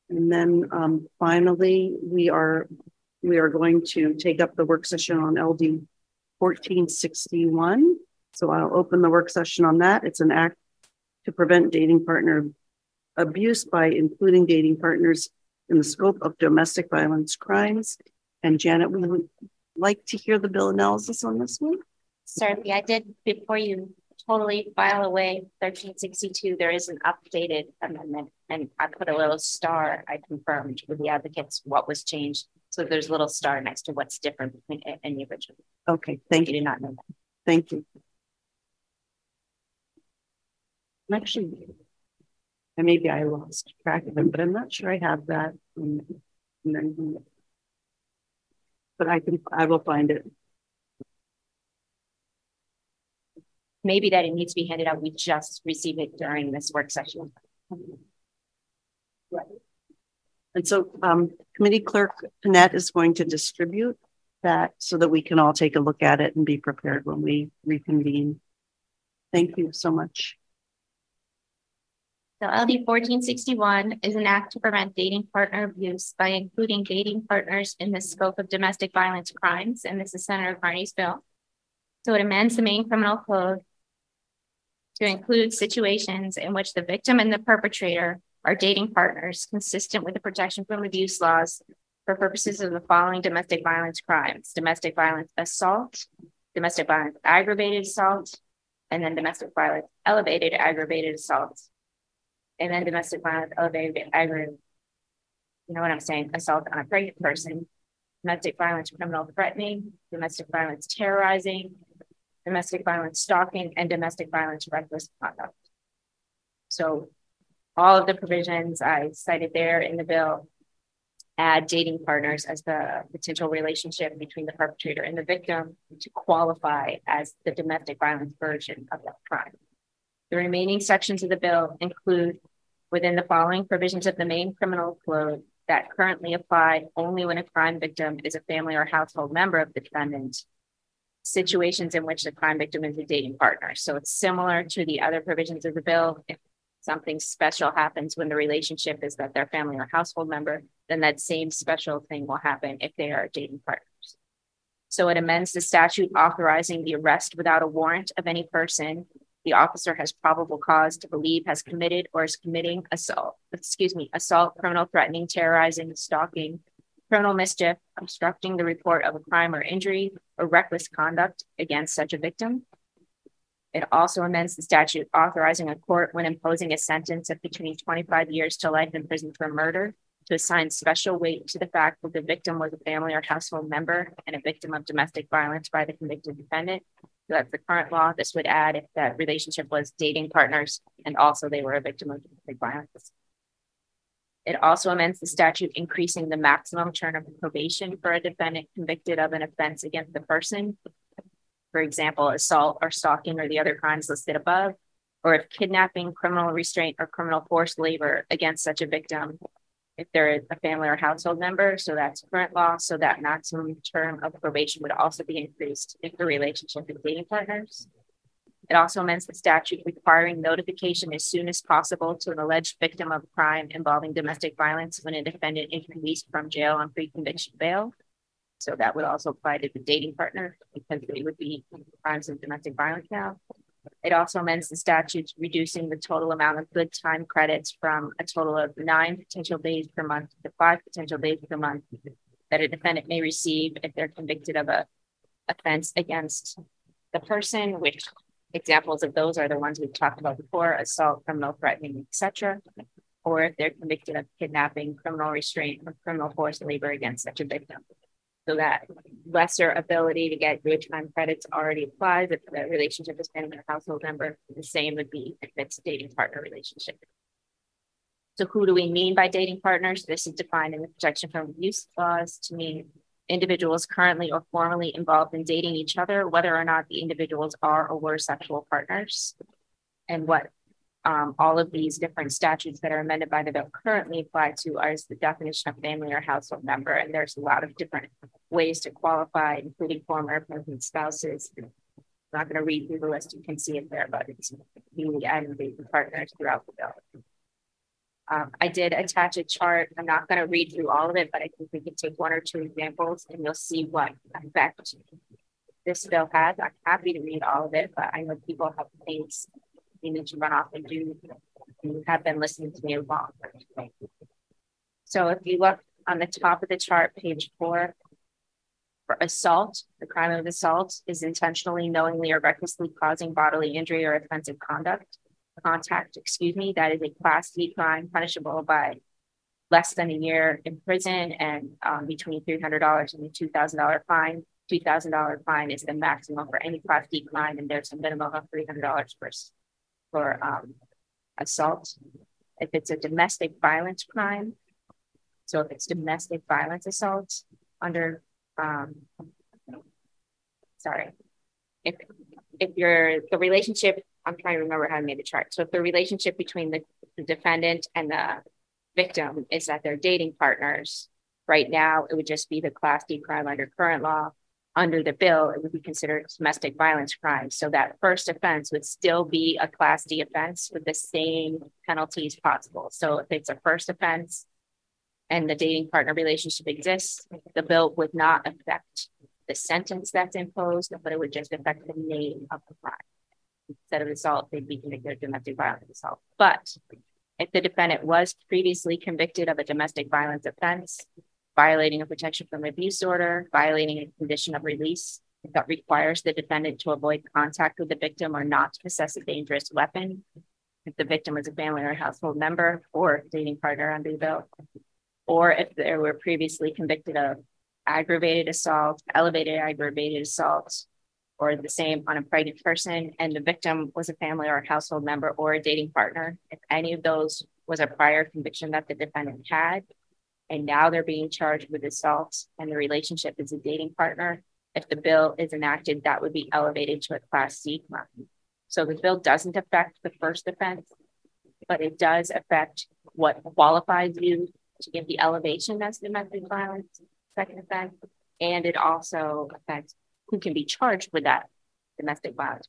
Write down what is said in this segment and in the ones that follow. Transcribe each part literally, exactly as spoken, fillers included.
And then um, finally, we are we are going to take up the work session on L D fourteen sixty-one. So I'll open the work session on that. It's an act to prevent dating partner abuse by including dating partners in the scope of domestic violence crimes. And Janet, we would like to hear the bill analysis on this one. Certainly, I did before you totally file away thirteen sixty-two. There is an updated amendment, and I put a little star. I confirmed with the advocates what was changed. So there's a little star next to what's different between it and the original. Okay, thank you. you. Did not know that. Thank you. Actually, and maybe I lost track of it, but I'm not sure I have that. But I can, I will find it. Maybe that it needs to be handed out. We just received it during this work session. Right. And so um, Committee Clerk Panette is going to distribute that so that we can all take a look at it and be prepared when we reconvene. Thank you so much. So L D fourteen sixty-one is an act to prevent dating partner abuse by including dating partners in the scope of domestic violence crimes. And this is Senator Carney's bill. So it amends the main criminal code to include situations in which the victim and the perpetrator are dating partners consistent with the protection from abuse laws for purposes of the following domestic violence crimes: domestic violence assault, domestic violence aggravated assault, and then domestic violence elevated aggravated assault, and then domestic violence elevated aggravated, you know what I'm saying, assault on a pregnant person, domestic violence criminal threatening, domestic violence terrorizing, domestic violence stalking, and domestic violence reckless conduct. So all of the provisions I cited there in the bill add dating partners as the potential relationship between the perpetrator and the victim to qualify as the domestic violence version of that crime. The remaining sections of the bill include within the following provisions of the main criminal code that currently apply only when a crime victim is a family or household member of the defendant, situations in which the crime victim is a dating partner. So it's similar to the other provisions of the bill. If something special happens when the relationship is that they're family or household member, then that same special thing will happen if they are dating partners. So it amends the statute authorizing the arrest without a warrant of any person the officer has probable cause to believe has committed or is committing assault, excuse me, assault, criminal threatening, terrorizing, stalking, criminal mischief, obstructing the report of a crime or injury, or reckless conduct against such a victim. It also amends the statute authorizing a court, when imposing a sentence of between twenty-five years to life in prison for murder, to assign special weight to the fact that the victim was a family or household member and a victim of domestic violence by the convicted defendant. So that's the current law. This would add if that relationship was dating partners and also they were a victim of domestic violence. It also amends the statute increasing the maximum term of probation for a defendant convicted of an offense against the person. For example, assault or stalking or the other crimes listed above, or if kidnapping, criminal restraint, or criminal forced labor against such a victim, if they're a family or household member. So that's current law. So that maximum term of probation would also be increased if the relationship is dating partners. It also amends the statute requiring notification as soon as possible to an alleged victim of a crime involving domestic violence when a defendant is released from jail on pre-conviction bail. So that would also apply to the dating partner because they would be crimes of domestic violence now. It also amends the statutes reducing the total amount of good time credits from a total of nine potential days per month to five potential days per month that a defendant may receive if they're convicted of a offense against the person, which examples of those are the ones we've talked about before: assault, criminal threatening, et cetera. Or if they're convicted of kidnapping, criminal restraint, or criminal forced labor against such a victim. So that lesser ability to get good time credits already applies if the relationship is family or household member. The same would be if it's a dating partner relationship. So who do we mean by dating partners? This is defined in the protection from abuse clause to mean individuals currently or formerly involved in dating each other, whether or not the individuals are or were sexual partners. And what um, all of these different statutes that are amended by the bill currently apply to are the definition of family or household member. And there's a lot of different ways to qualify, including former present spouses. I'm not going to read through the list. You can see it there, but it's being added dating partners throughout the bill. Um, I did attach a chart. I'm not going to read through all of it, but I think we can take one or two examples and you'll see what effect this bill has. I'm happy to read all of it, but I know people have things they need to run off and do, and you have been listening to me a lot. So if you look on the top of the chart, page four, for assault, the crime of assault is intentionally, knowingly, or recklessly causing bodily injury or offensive conduct. Contact, excuse me, that is a class D crime punishable by less than a year in prison and um, between three hundred dollars and a two thousand dollars fine. two thousand dollars fine is the maximum for any class D crime, and there's a minimum of three hundred dollars for, for um, assault. If it's a domestic violence crime, so if it's domestic violence assault under, um, sorry, if if you're the relationship, I'm trying to remember how I made the chart. So if the relationship between the, the defendant and the victim is that they're dating partners, right now it would just be the class D crime under current law. Under the bill, it would be considered domestic violence crime. So that first offense would still be a class D offense with the same penalties possible. So if it's a first offense and the dating partner relationship exists, the bill would not affect the sentence that's imposed, but it would just affect the name of the crime. Instead of assault, they'd be convicted of domestic violence assault. But if the defendant was previously convicted of a domestic violence offense, violating a protection from abuse order, violating a condition of release that requires the defendant to avoid contact with the victim or not to possess a dangerous weapon, if the victim is a family or household member or dating partner under the bill, or if they were previously convicted of aggravated assault, elevated aggravated assault, or the same on a pregnant person, and the victim was a family or a household member or a dating partner, if any of those was a prior conviction that the defendant had, and now they're being charged with assault and the relationship is a dating partner, if the bill is enacted, that would be elevated to a class C crime. So the bill doesn't affect the first offense, but it does affect what qualifies you to give the elevation as domestic violence, second offense, and it also affects who can be charged with that domestic violence.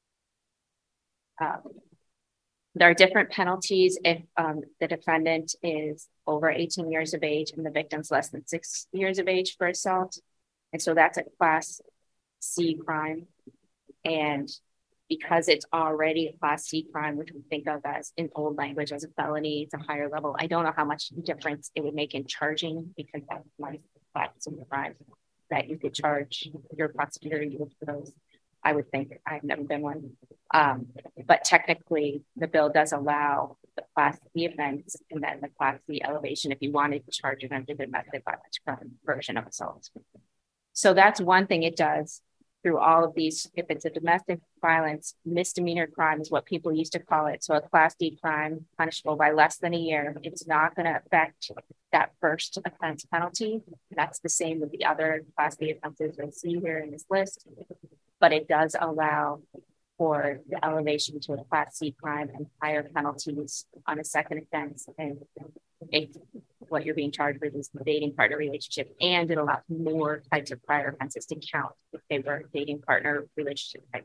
Um, there are different penalties if um, the defendant is over eighteen years of age and the victim's less than six years of age for assault. And so that's a class C crime. And because it's already a class C crime, which we think of as in old language as a felony, it's a higher level. I don't know how much difference it would make in charging, because that's my class C crime that you could charge your prosecutor for those. I would think. I've never been one. Um, but technically, the bill does allow the class C offense and then the class C elevation if you wanted to charge it under the domestic violence crime version of assault. So that's one thing it does through all of these. If it's a domestic violence misdemeanor crime is what people used to call it. So a class D crime punishable by less than a year, it's not going to affect that first offense penalty. That's the same with the other class D offenses you'll see here in this list. But it does allow for the elevation to a class C crime and higher penalties on a second offense. And it, what you're being charged with is the dating partner relationship, and it allows more types of prior offenses to count if they were dating partner relationship type.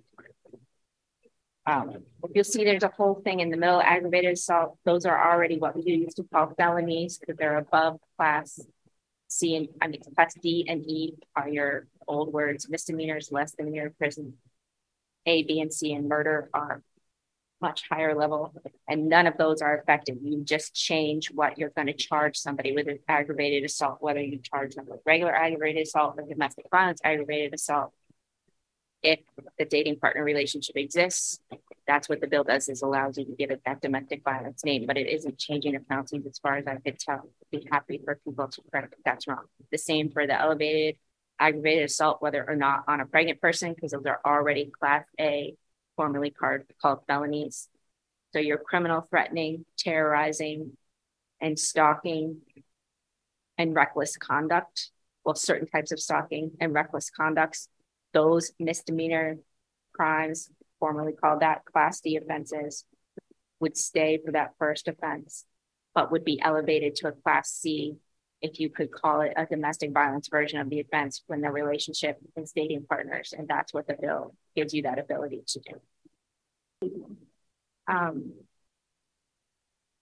Um, you'll see there's a whole thing in the middle, aggravated assault. Those are already what we used to call felonies because they're above class C and I mean class D and E are your old words. Misdemeanors less than a year in prison. A, B, and C and murder are much higher level, and none of those are affected. You just change what you're going to charge somebody with an aggravated assault, whether you charge them with regular aggravated assault or domestic violence aggravated assault. If the dating partner relationship exists, that's what the bill does, is allows you to give it that domestic violence name, but it isn't changing the penalties as far as I could tell. I'd be happy for people to correct if that's wrong. The same for the elevated aggravated assault, whether or not on a pregnant person, because those are already class A, formerly called, called felonies. So you're criminal threatening, terrorizing, and stalking, and reckless conduct. Well, certain types of stalking and reckless conducts, those misdemeanor crimes, formerly called that class D offenses, would stay for that first offense, but would be elevated to a class C if you could call it a domestic violence version of the offense when the relationship is dating partners. And that's what the bill gives you that ability to do. Um,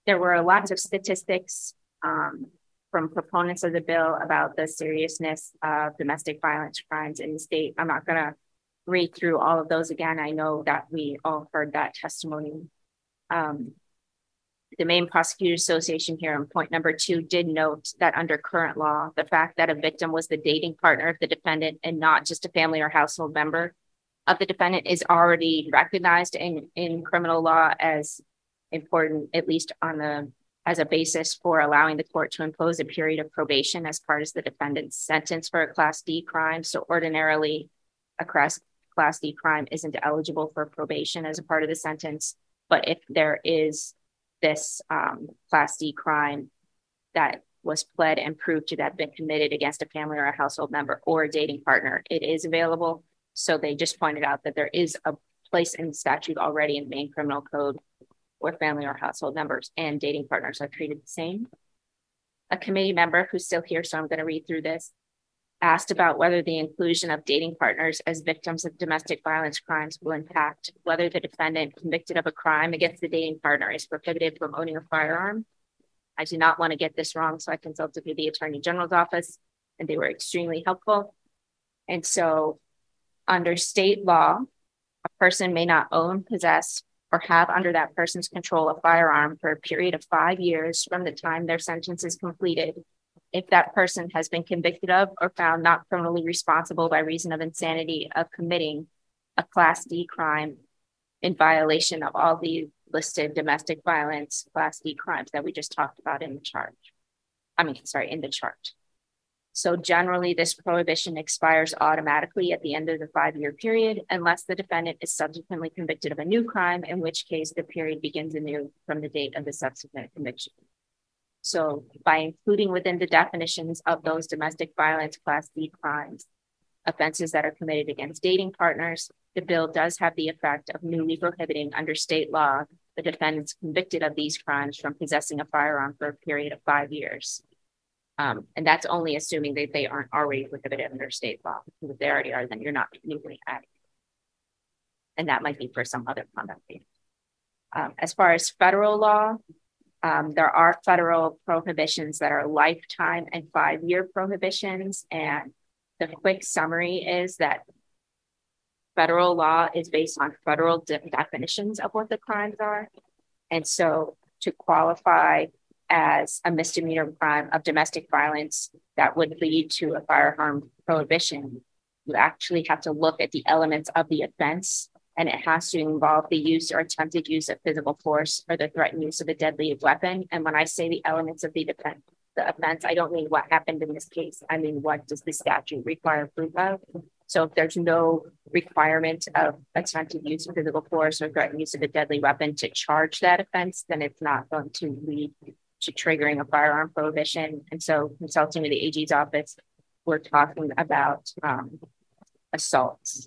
there were lots of statistics um, from proponents of the bill about the seriousness of domestic violence crimes in the state. I'm not going to read through all of those again. I know that we all heard that testimony. Um, the Maine Prosecutors Association here on point number two did note that under current law, the fact that a victim was the dating partner of the defendant and not just a family or household member of the defendant is already recognized in, in criminal law as important, at least on the as a basis for allowing the court to impose a period of probation as part of the defendant's sentence for a Class D crime. So ordinarily, a class, class D crime isn't eligible for probation as a part of the sentence. But if there is this um, Class D crime that was pled and proved to have been committed against a family or a household member or a dating partner, it is available. So they just pointed out that there is a place in the statute already in the Maine Criminal Code where family or household members and dating partners are treated the same. A committee member who's still here, so I'm going to read through this, asked about whether the inclusion of dating partners as victims of domestic violence crimes will impact whether the defendant convicted of a crime against the dating partner is prohibited from owning a firearm. I do not want to get this wrong, so I consulted with the Attorney General's office, and they were extremely helpful. And so under state law, a person may not own, possess, or have under that person's control a firearm for a period of five years from the time their sentence is completed if that person has been convicted of or found not criminally responsible by reason of insanity of committing a Class D crime in violation of all the listed domestic violence Class D crimes that we just talked about in the chart. I mean, sorry, in the chart. So generally, this prohibition expires automatically at the end of the five-year period unless the defendant is subsequently convicted of a new crime, in which case the period begins anew from the date of the subsequent conviction. So by including within the definitions of those domestic violence Class D crimes, offenses that are committed against dating partners, the bill does have the effect of newly prohibiting under state law the defendants convicted of these crimes from possessing a firearm for a period of five years. Um, and that's only assuming that they aren't already prohibited under state law. If they already are, then you're not newly adding. And that might be for some other conduct. Um, as far as federal law, um, there are federal prohibitions that are lifetime and five-year prohibitions. And the quick summary is that federal law is based on federal de- definitions of what the crimes are. And so to qualify as a misdemeanor crime of domestic violence that would lead to a firearm prohibition, you actually have to look at the elements of the offense, and it has to involve the use or attempted use of physical force or the threatened use of a deadly weapon. And when I say the elements of the defense, the offense, I don't mean what happened in this case. I mean, what does the statute require proof of? So if there's no requirement of attempted use of physical force or threatened use of a deadly weapon to charge that offense, then it's not going to lead to triggering a firearm prohibition. And so consulting with the A G's office, we're talking about um, assaults.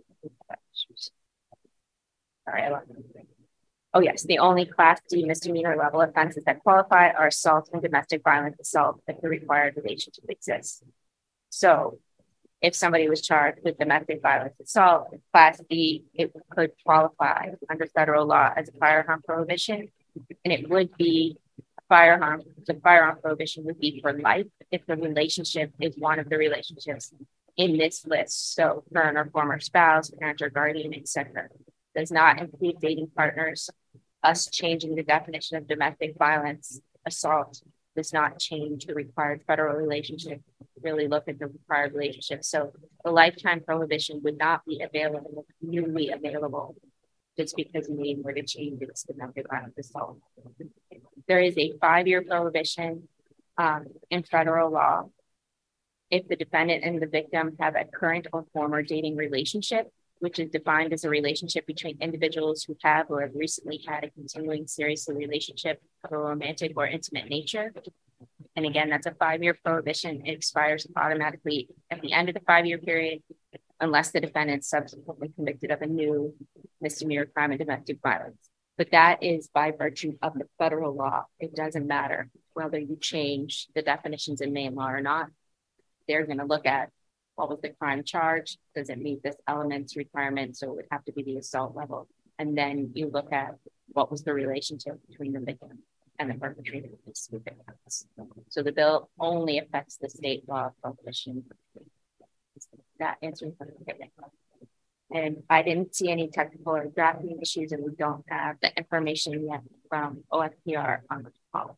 Sorry, I lost it. Oh yes, the only Class D misdemeanor level offenses that qualify are assault and domestic violence assault if the required relationship exists. So if somebody was charged with domestic violence assault, Class D, it could qualify under federal law as a firearm prohibition, and it would be firearm, the firearm prohibition would be for life if the relationship is one of the relationships in this list. So current or former spouse, parent or guardian, et cetera. Does not include dating partners. Us changing the definition of domestic violence assault does not change the required federal relationship. Really look at the required relationship. So the lifetime prohibition would not be available, newly available, just because Maine were to change its domestic violence assault. There is a five-year prohibition um, in federal law if the defendant and the victim have a current or former dating relationship, which is defined as a relationship between individuals who have or have recently had a continuing serious relationship of a romantic or intimate nature. And again, that's a five-year prohibition. It expires automatically at the end of the five-year period, unless the defendant is subsequently convicted of a new misdemeanor crime of domestic violence. But that is by virtue of the federal law. It doesn't matter whether you change the definitions in Maine law or not. They're going to look at what was the crime charge? Does it meet this elements requirement? So it would have to be the assault level. And then you look at what was the relationship between the victim and the perpetrator is the victims. So the bill only affects the state law prohibition. That answers the question. And I didn't see any technical or drafting issues, and we don't have the information yet from O F P R on the policy.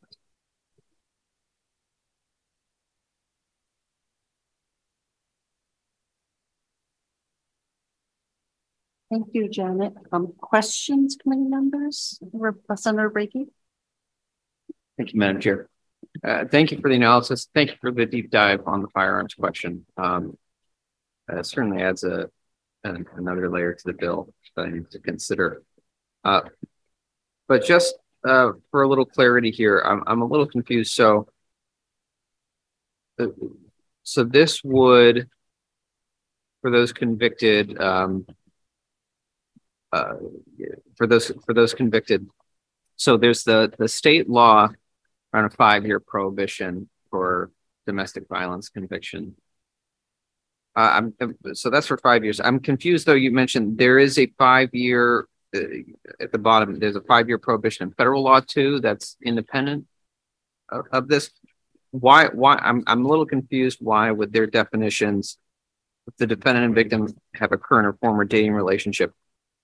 Thank you, Janet. Um, questions, committee members? Senator Brakey? Thank you, Madam Chair. Uh, thank you for the analysis. Thank you for the deep dive on the firearms question. Um, uh, certainly adds a an, another layer to the bill that I need to consider. Uh, but just uh, for a little clarity here, I'm I'm a little confused. So, uh, so this would, for those convicted, um, uh, for those for those convicted. So there's the the state law around a five-year prohibition for domestic violence conviction. Uh, I'm so that's for five years. I'm confused though. You mentioned there is a five-year uh, at the bottom. There's a five-year prohibition in federal law too. That's independent of, of this. Why? Why? I'm I'm a little confused. Why would their definitions, if the defendant and victim have a current or former dating relationship,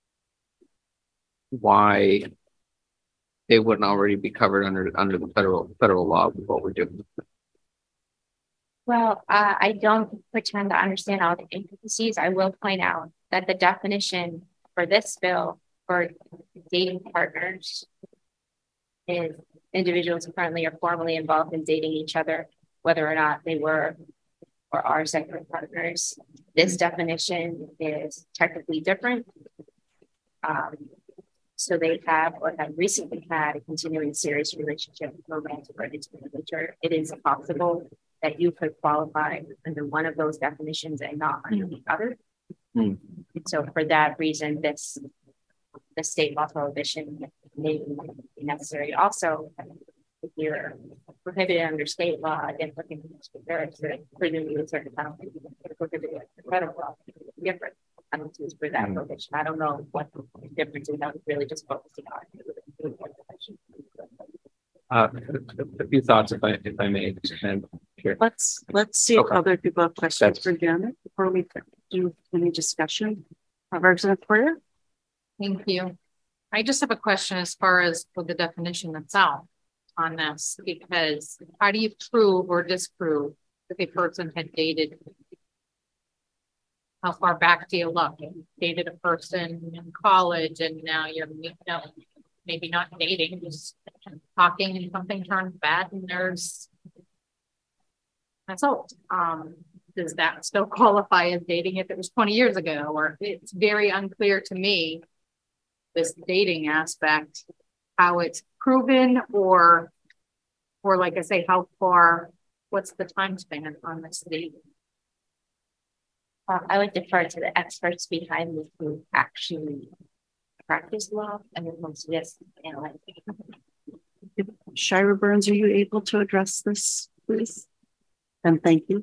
why they wouldn't already be covered under under the federal federal law with what we're doing? Well, uh, I don't pretend to understand all the intricacies. I will point out that the definition for this bill for dating partners is individuals who currently are formally involved in dating each other, whether or not they were or are sexual partners. This definition is technically different. Um, So they have or have recently had a continuing serious relationship with romantic or intimate nature. It is possible that you could qualify under one of those definitions and not under the other. Mm. So for that reason, this the state law prohibition may be necessary. Also, if you're prohibited under state law, again, looking at the presumably a certain penalty, prohibited under federal law, different penalties for that prohibition. I don't know what the difference is. I was really just focusing on. Uh, a few thoughts, if I if I may. And sure. Let's let's see Okay. if other people have questions That's... for Janet before we do any discussion. Uh, Representative Poirier? Thank you. I just have a question as far as for the definition itself on this, because how do you prove or disprove if a person had dated? How far back do you look? You dated a person in college and now you're you know, maybe not dating, just talking and something turns bad and there's that's old. Um, does that still qualify as dating if it was twenty years ago? Or it's very unclear to me, this dating aspect, how it's proven or or like I say, how far, what's the time span on this dating? Uh, I would defer to the experts behind me who actually practice law and then most of this analyze. Shira Burns, are you able to address this, please? And thank you.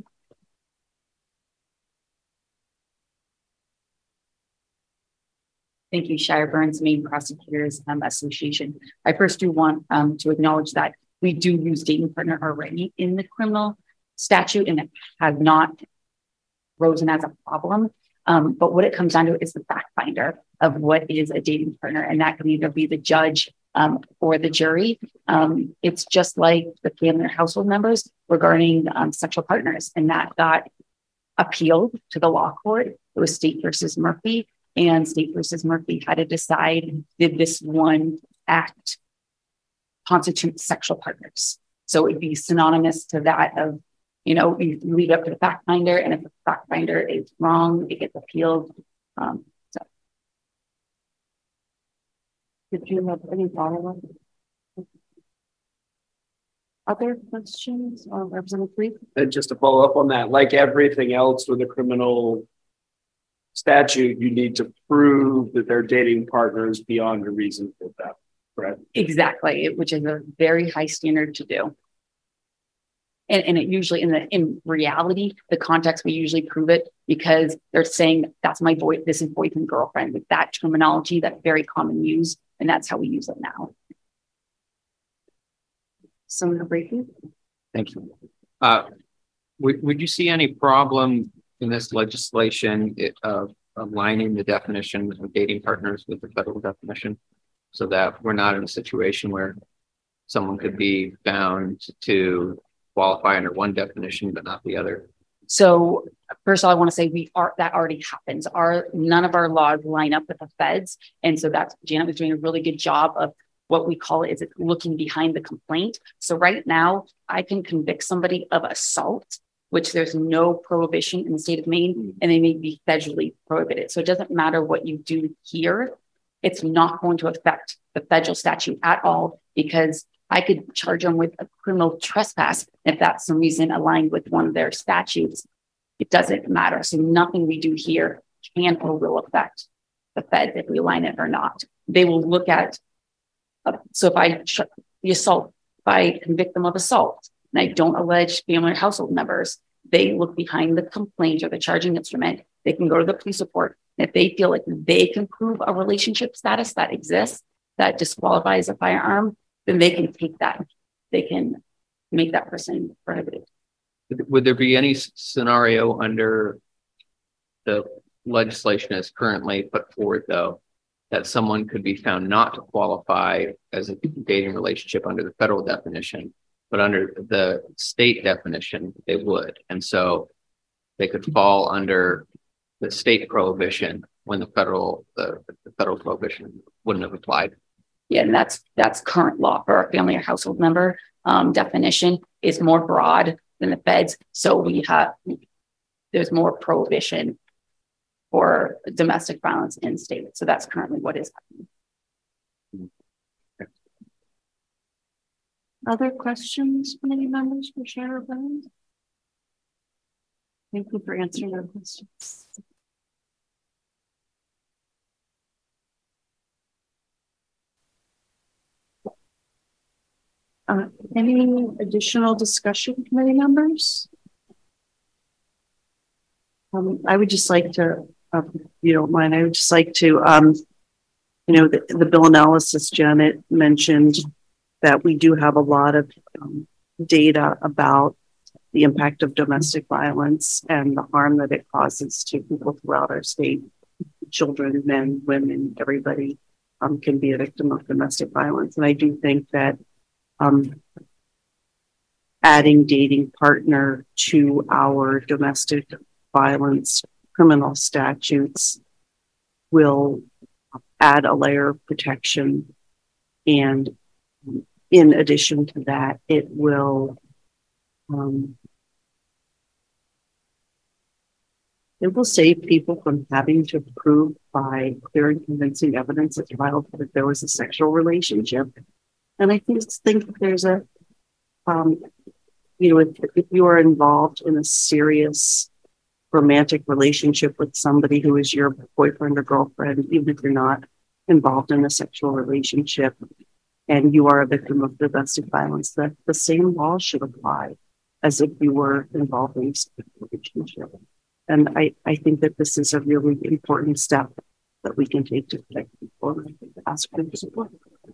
Thank you, Shira Burns, Maine Prosecutors um, Association. I first do want um, to acknowledge that we do use dating partner already in the criminal statute, and it has not risen as a problem. Um, but what it comes down to is the fact finder of what is a dating partner, and that can either be the judge um, or the jury. Um, it's just like the family or household members regarding um, sexual partners, and that got appealed to the law court. It was State versus Murphy. And State versus Murphy had to decide, did this one act constitute sexual partners? So it'd be synonymous to that of, you know, you leave it up to the fact finder, and if the fact finder is wrong, it gets appealed. Um, so. Did you have any follow-up? Other questions, or Representative Reed? And just to follow up on that, like everything else with a criminal statute, you need to prove that they're dating partners beyond a reasonable doubt, correct? Exactly, which is a very high standard to do. And, and it usually in the in reality, the context we usually prove it because they're saying that's my boy, this is boyfriend, girlfriend, with that terminology, that very common use, and that's how we use it now. Senator Brady? Thank you. Uh, would, would you see any problem in this legislation it, of aligning the definition of dating partners with the federal definition so that we're not in a situation where someone could be found to qualify under one definition but not the other? So first of all, I want to say we are, that already happens. Our, none of our laws line up with the feds. And so that's, Janet was doing a really good job of what we call it is it looking behind the complaint. So right now I can convict somebody of assault, which there's no prohibition in the state of Maine, and they may be federally prohibited. So it doesn't matter what you do here. It's not going to affect the federal statute at all, because I could charge them with a criminal trespass if that's some reason aligned with one of their statutes. It doesn't matter. So nothing we do here can or will affect the feds if we align it or not. They will look at, uh, so if I ch- the assault, if I convict them of assault and I don't allege family or household members, they look behind the complaint or the charging instrument. They can go to the police report. And if they feel like they can prove a relationship status that exists that disqualifies a firearm, then they can take that. They can make that person prohibited. Would there be any scenario under the legislation as currently put forward, though, that someone could be found not to qualify as a dating relationship under the federal definition, but under the state definition, they would? And so they could fall under the state prohibition when the federal, the, the federal prohibition wouldn't have applied. Yeah, and that's that's current law for our family or household member um, definition is more broad than the feds. So we have, there's more prohibition for domestic violence in state. So that's currently what is happening. Other questions from any members for Sheriff Burns? Thank you for answering our questions. Uh, any additional discussion, committee members? Um, I would just like to, uh, if you don't mind, I would just like to, um, you know, the, the bill analysis Janet mentioned that we do have a lot of um, data about the impact of domestic violence and the harm that it causes to people throughout our state. Children, men, women, everybody um, can be a victim of domestic violence. And I do think that Um, adding dating partner to our domestic violence criminal statutes will add a layer of protection. And in addition to that, it will um, it will save people from having to prove by clear and convincing evidence at trial that there was a sexual relationship. And I think, think there's a, um, you know, if, if you are involved in a serious romantic relationship with somebody who is your boyfriend or girlfriend, even if you're not involved in a sexual relationship and you are a victim of domestic violence, that the same law should apply as if you were involved in a sexual relationship. And I, I think that this is a really important step that we can take to protect people. And I think ask for your support.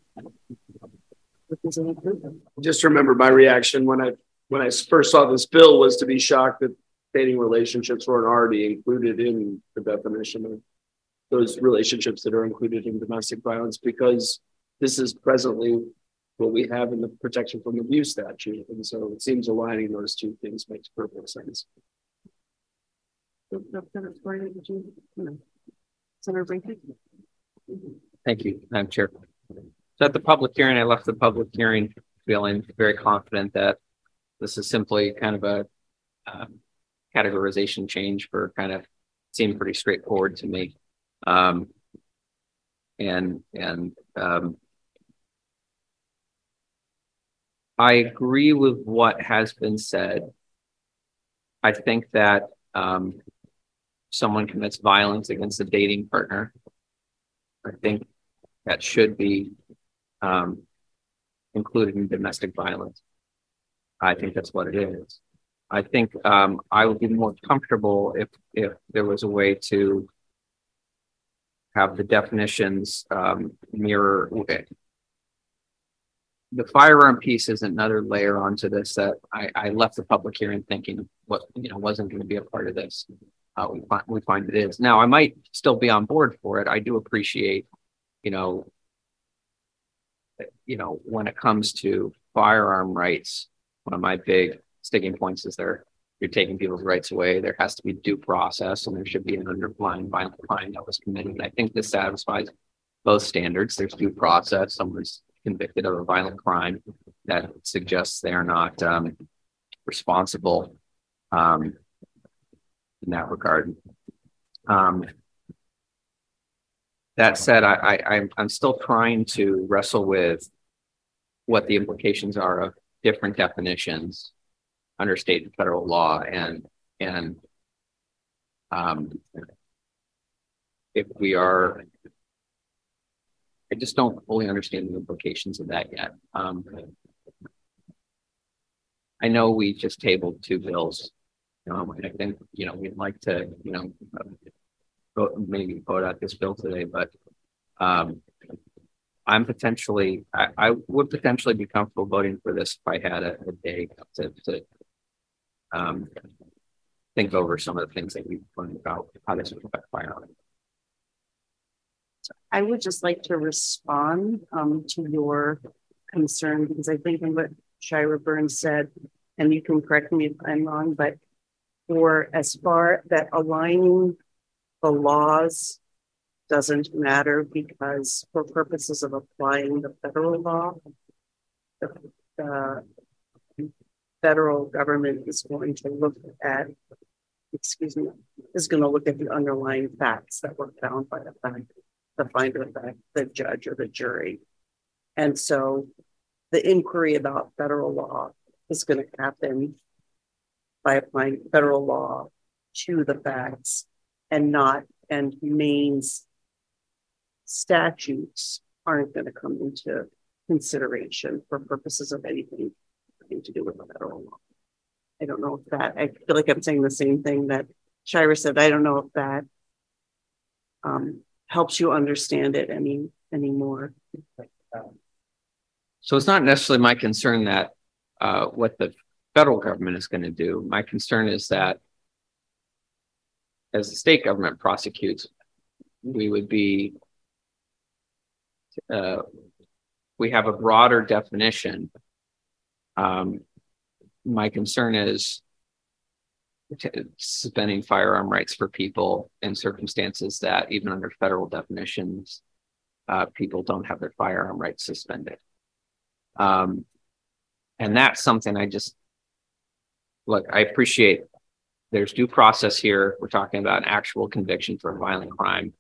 Just remember my reaction when I when I first saw this bill was to be shocked that dating relationships weren't already included in the definition of those relationships that are included in domestic violence, because this is presently what we have in the protection from abuse statute. And so it seems aligning those two things makes perfect sense. Senator Brinkley. Thank you, Madam Chair. So at the public hearing, I left the public hearing feeling very confident that this is simply kind of a um, categorization change for kind of seemed pretty straightforward to me. Um, and and um, I agree with what has been said. I think that um, someone commits violence against a dating partner. I think that should be um, included in domestic violence. I think that's what it is. I think um, I would be more comfortable if if there was a way to have the definitions um, mirror the firearm piece is another layer onto this that I, I left the public hearing thinking what, you know, wasn't going to be a part of this. Uh, we find, we find it is. Now, I might still be on board for it. I do appreciate, you know, you know, when it comes to firearm rights, one of my big sticking points is there, you're taking people's rights away. There has to be due process, and there should be an underlying violent crime that was committed. And I think this satisfies both standards. There's due process. Someone's convicted of a violent crime that suggests they're not um, responsible um, in that regard. Um, that said, I, I, I'm, I'm still trying to wrestle with what the implications are of different definitions under state and federal law, and and um, if we are, I just don't fully understand the implications of that yet. Um, I know we just tabled two bills. Um, I think, you know, we'd like to, you know, vote, maybe vote out this bill today, but um, I'm potentially, I, I would potentially be comfortable voting for this if I had a, a day to, to um, think over some of the things that we've learned about how this would affect firearms. I would just like to respond um, to your concern, because I think in what Shira Burns said, and you can correct me if I'm wrong, but for as far that aligning the laws doesn't matter, because for purposes of applying the federal law, the, the federal government is going to look at, excuse me, is going to look at the underlying facts that were found by the fact, the finder of fact, the judge or the jury. And so the inquiry about federal law is going to happen by applying federal law to the facts, and not, and Maine's statutes aren't going to come into consideration for purposes of anything to do with the federal law. I don't know if that, I feel like I'm saying the same thing that Shira said. I don't know if that um, helps you understand it any anymore. So it's not necessarily my concern that uh, what the federal government is going to do. My concern is that as the state government prosecutes, we would be, uh, we have a broader definition. Um, my concern is suspending firearm rights for people in circumstances that even under federal definitions, uh, people don't have their firearm rights suspended. Um, and that's something I just, look, I appreciate there's due process here. We're talking about an actual conviction for a violent crime.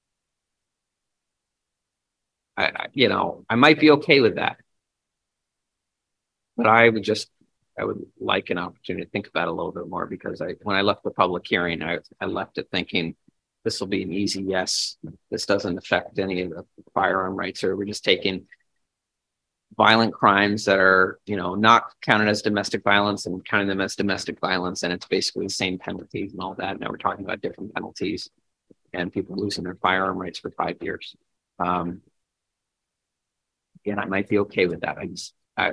I, I, you know, I might be okay with that, but I would just, I would like an opportunity to think about it a little bit more, because I, when I left the public hearing, I, I left it thinking this will be an easy yes. This doesn't affect any of the firearm rights, or we're just taking violent crimes that are, you know, not counted as domestic violence and counting them as domestic violence, and it's basically the same penalties and all that. Now we're talking about different penalties and people losing their firearm rights for five years. Um, and I might be okay with that. I just, I,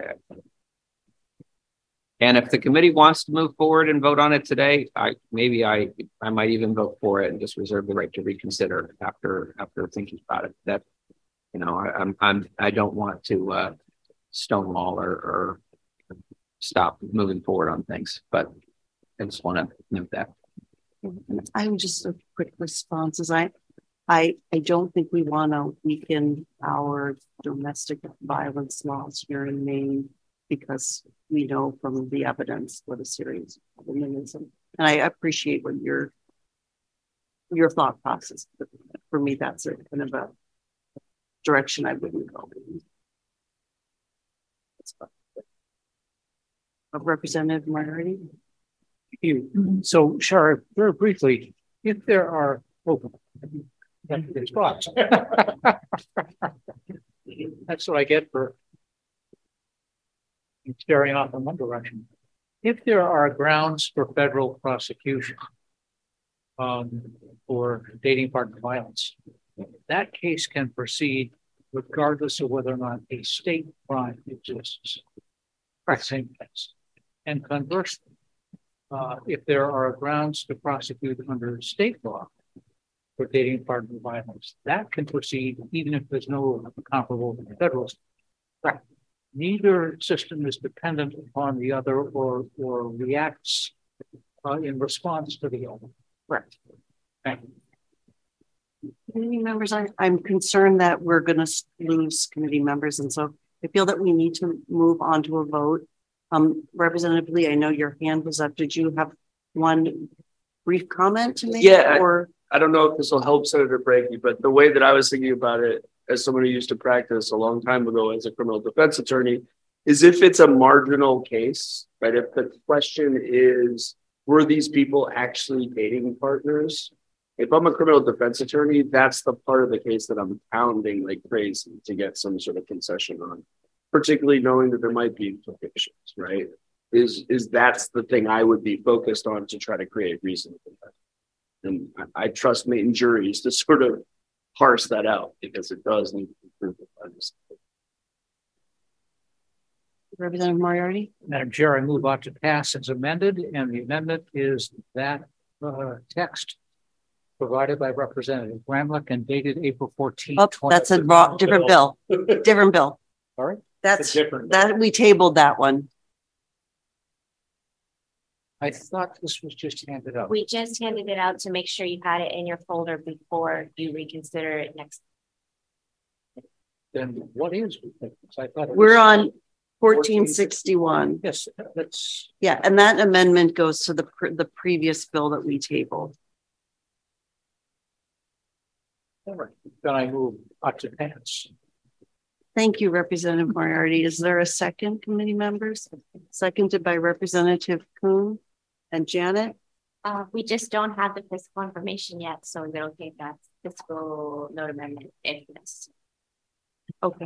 and if the committee wants to move forward and vote on it today, I maybe I I might even vote for it and just reserve the right to reconsider after after thinking about it. That, you know, I, I'm I'm I don't want to uh, stonewall or, or stop moving forward on things, but I just want to note that. I'm just a quick response is I I I don't think we want to weaken our domestic violence laws here in Maine, because we know from the evidence what a serious problem is. And I appreciate what your your thought process. But for me, that's a kind of a direction I wouldn't go in. Representative Marty. You. So, Shara, very briefly, if there are open spots, that's what I get for staring off in one direction. If there are grounds for federal prosecution um, for dating partner violence, that case can proceed regardless of whether or not a state crime exists. Right. Same place. And conversely, uh, if there are grounds to prosecute under state law for dating partner violence, that can proceed even if there's no comparable federal. Right. Neither system is dependent upon the other or or reacts uh, in response to the other. Correct. Thank you. Committee members, I, I'm concerned that we're going to lose committee members. And so I feel that we need to move on to a vote. Um, Representative Lee, I know your hand was up. Did you have one brief comment to make? Yeah, or I don't know if this will help Senator Brakey, but the way that I was thinking about it, as someone who used to practice a long time ago as a criminal defense attorney, is if it's a marginal case, right? If the question is, were these people actually dating partners? If I'm a criminal defense attorney, that's the part of the case that I'm pounding like crazy to get some sort of concession on, particularly knowing that there might be convictions, right? Is, is that's the thing I would be focused on to try to create reason for that. And I, I trust main juries to sort of parse that out because it does need to be proven. Representative Moriarty? Madam Chair, I move on to pass as amended, and the amendment is that uh, text provided by Representative Gramlich and dated April fourteenth. Oh, that's a raw, different bill. Different bill. All right. That's different. that we tabled that one. I thought this was just handed out. We just handed it out to make sure you had it in your folder before you reconsider it next. Then what is? I thought it We're was on fourteen sixty-one. Yes, that's Yeah, and that amendment goes to the pre the previous bill that we tabled. all right. Then I move on to pass. Thank you, Representative Moriarty. Is there a second, committee members? Seconded by Representative Kuhn and Janet. Uh, we just don't have the fiscal information yet, so they'll take that fiscal note amendment if necessary. Okay.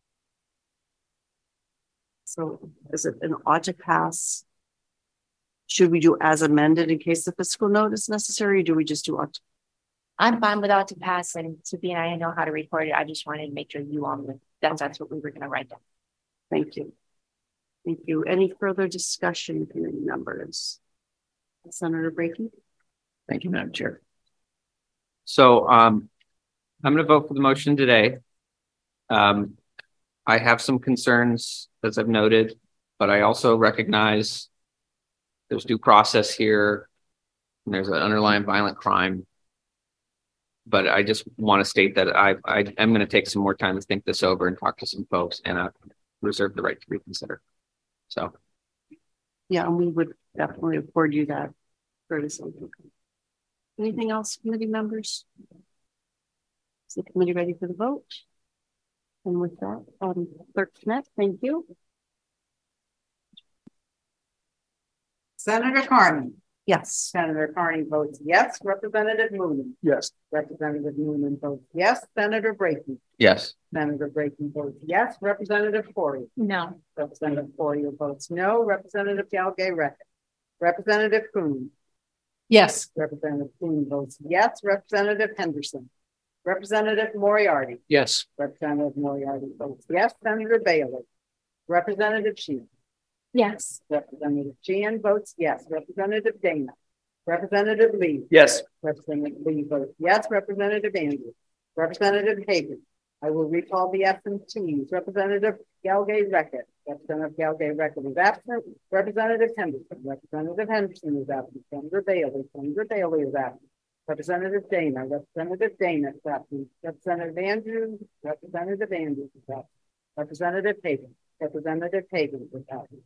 So is it an ought to pass? Should we do as amended in case the fiscal note is necessary? Or do we just do ought to? I'm fine with ought to pass, and Sophie and I know how to record it. I just wanted to make sure you all knew that that's what we were going to write down. Thank you. Thank you. Any further discussion, committee members? Senator Brakey? Thank you, Madam Chair. So um, I'm going to vote for the motion today. Um, I have some concerns, as I've noted, but I also recognize there's due process here. And there's an underlying violent crime. But I just want to state that I, I am going to take some more time to think this over and talk to some folks, and I reserve the right to reconsider. So, Yeah, and we would definitely afford you that courtesy. Anything else, committee members? Is the committee ready for the vote? And with that, um, Clerk Connect, thank you. Senator Carney. Yes. Senator Carney votes yes. Representative Moon. Yes. Representative Newman votes yes. Senator Brakey. yes. Senator Brakey votes yes. Representative Poirier. No. Representative Poirier votes no. Representative Galgay-Reckitt. Representative Kuhn. Yes. Representative Kuhn votes yes. Representative Henderson. Representative Moriarty. Yes. Representative Moriarty votes yes. Senator Bailey. Representative Sheehan. Yes. Representative Sheehan votes yes. Representative Dana. Representative Lee. Yes. Representative Lee votes yes. Representative Andrews. Representative Hagan. I will recall the absentees. Representative Galgay-Reckitt. Representative Galgay-Reckitt is absent. Representative Henderson. Representative Henderson is absent. Senator Bailey. Senator Bailey is absent. Representative Dana. Representative Dana is absent. Representative Andrews. Representative Andrews is absent. Representative Hagan. Representative Hagan is absent.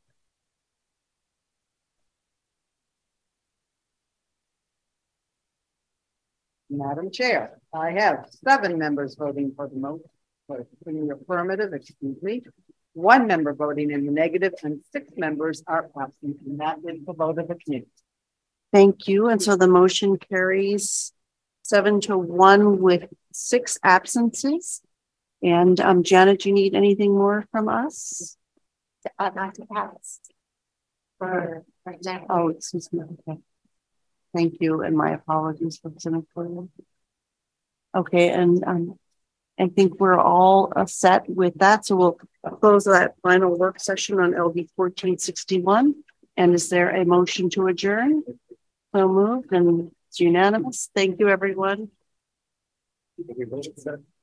Madam Chair, I have seven members voting for the motion, for the affirmative, excuse me, one member voting in the negative, and six members are absent, and that is the vote of the committee. Thank you. And so the motion carries seven to one with six absences. And um, Janet, do you need anything more from us? Uh, not to pass. For, for example. Oh, excuse me. Okay. Thank you. And my apologies for Senator. Okay. And um, I think we're all uh, set with that. So we'll close that final work session on L D fourteen sixty-one. And is there a motion to adjourn? So moved, and it's unanimous. Thank you, everyone.